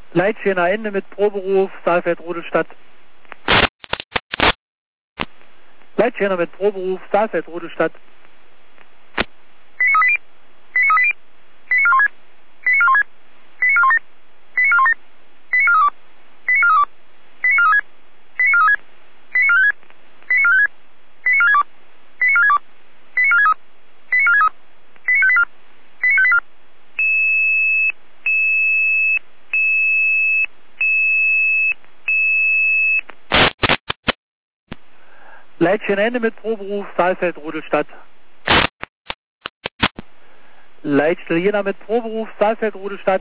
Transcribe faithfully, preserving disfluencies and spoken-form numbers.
Leitschäner Ende mit Proberuf, Saalfeld-Rodelstadt. Leitschäner mit Proberuf, Saalfeld-Rodelstadt. Leitschäner Ende mit Proberuf, Saalfeld-Rodelstadt. Leitstelle Jena mit Proberuf, Saalfeld-Rodelstadt.